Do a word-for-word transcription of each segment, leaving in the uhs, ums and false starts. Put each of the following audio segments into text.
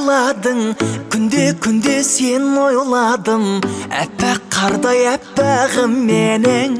ойладың, күнде-күнде сен ойладым, әппақ қардай әппағым менің.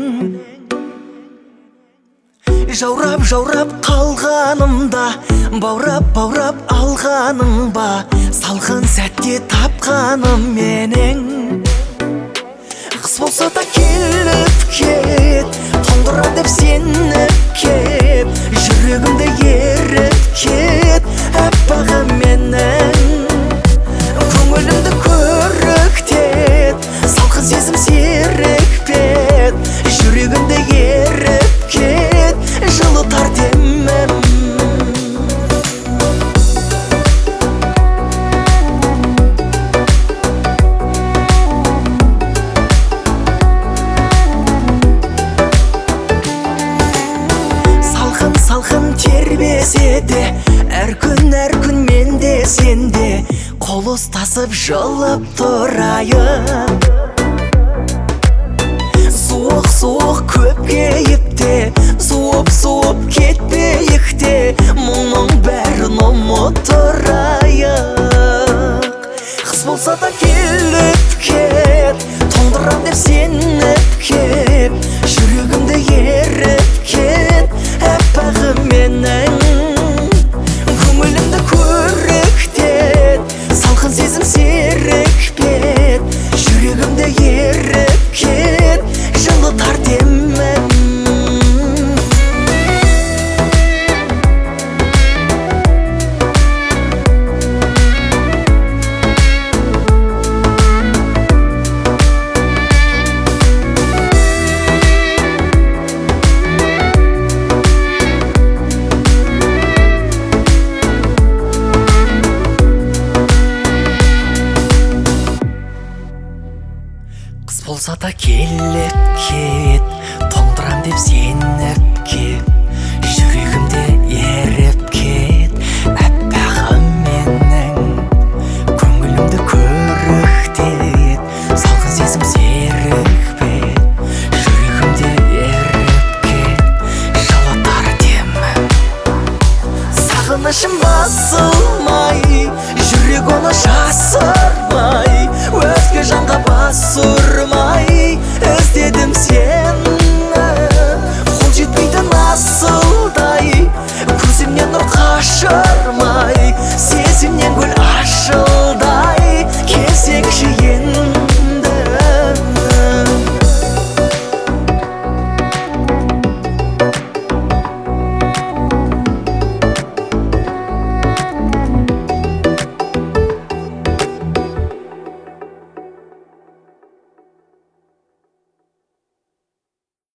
Жаурап-жаурап қалғанымда, баурап-баурап алғаның ба, салқын сәтте тапқаным менің. Қыс болса да келіп кет, тоңдыра деп сеніп кет, жүрегімді еріп кет, әппағым менің. Көңілімді көріктет, салқын сезім серікпет, жүрегімді еріп кет, жылытар демім. Салқын тербеседі, әр күн, әр күн менде сенде, қол ұстасып жылып тұрайын. Суық-суық көп кейіпте, суып-суып кетпейік те, мұның бәрін ұмыттырайық. Қыс болса да келіп кет, тоңдырам деп сеніп кет, жүрегімді еріп кет, әппағым менің. Көңілімді көріктет, салқын сезім серікпет, жүрегімді еріп кет, жылытар демім. Қыс болса да келіп кет, тоңдырам деп сеніп кет,